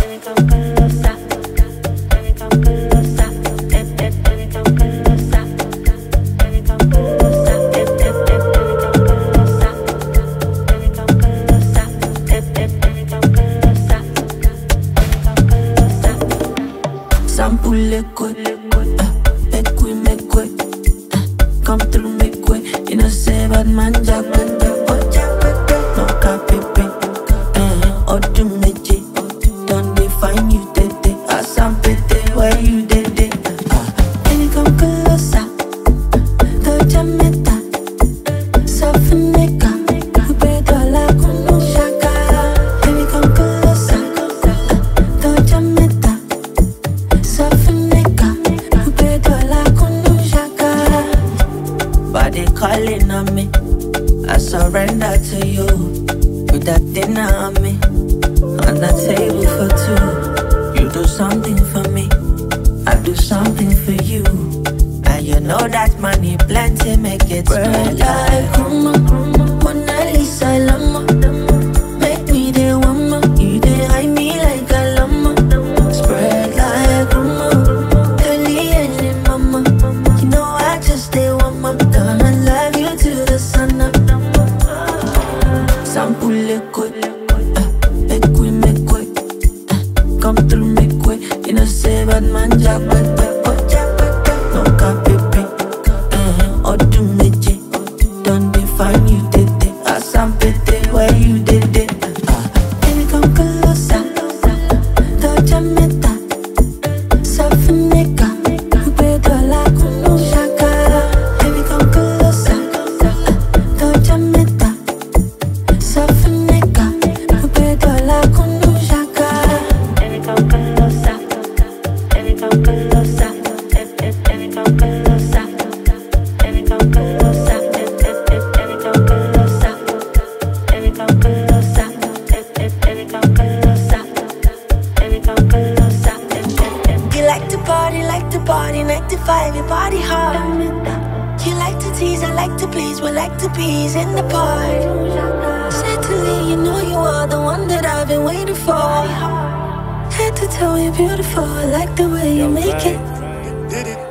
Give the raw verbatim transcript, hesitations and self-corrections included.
Sample liquid, uh, make we make way. Uh, come through, make way. You know, say bad man, jack, no copy, uh, or do meji. Don't define you, tete. I some pete, where you did it. Uh, can you come closer? Touch a meta, softenica. You better like no shakara. Can you come closer? Touch a meta. Body calling on me, I surrender to you. Put that dinner on me, on the table for two. You do something for me, I do something for you. And you know that money plenty, make it spread like Kruma, Mona Lisa Lama. Make me the one more, you dey hide me like a llama. Spread like Kruma, Kelly and mama. You know I just stay one more. Gonna love you till the sun up. Sample liquid, uh, make we make way. Uh, come through, make way. You know say bad man jack, no copy, uh, or do meji. Don't define you, tete. I some pete, where you did it. Uh, can you come closer? Touch a meta, softenica. You better like no shakara. Can you come closer? Touch a meta, softenica. You better like no shakara. Can you come closer? Can you come closer? Can you come closer? Can you come closer? Can you come closer? Can you come closer? Can you come closer? Can you come closer? You like to party, like to party, ninety-five, your body hard. You like to tease, I like to please, we like to please in the part. Certainly, you know you are the one that I've been waiting for. Head to toe, you're beautiful, I like the way you make it. Did it.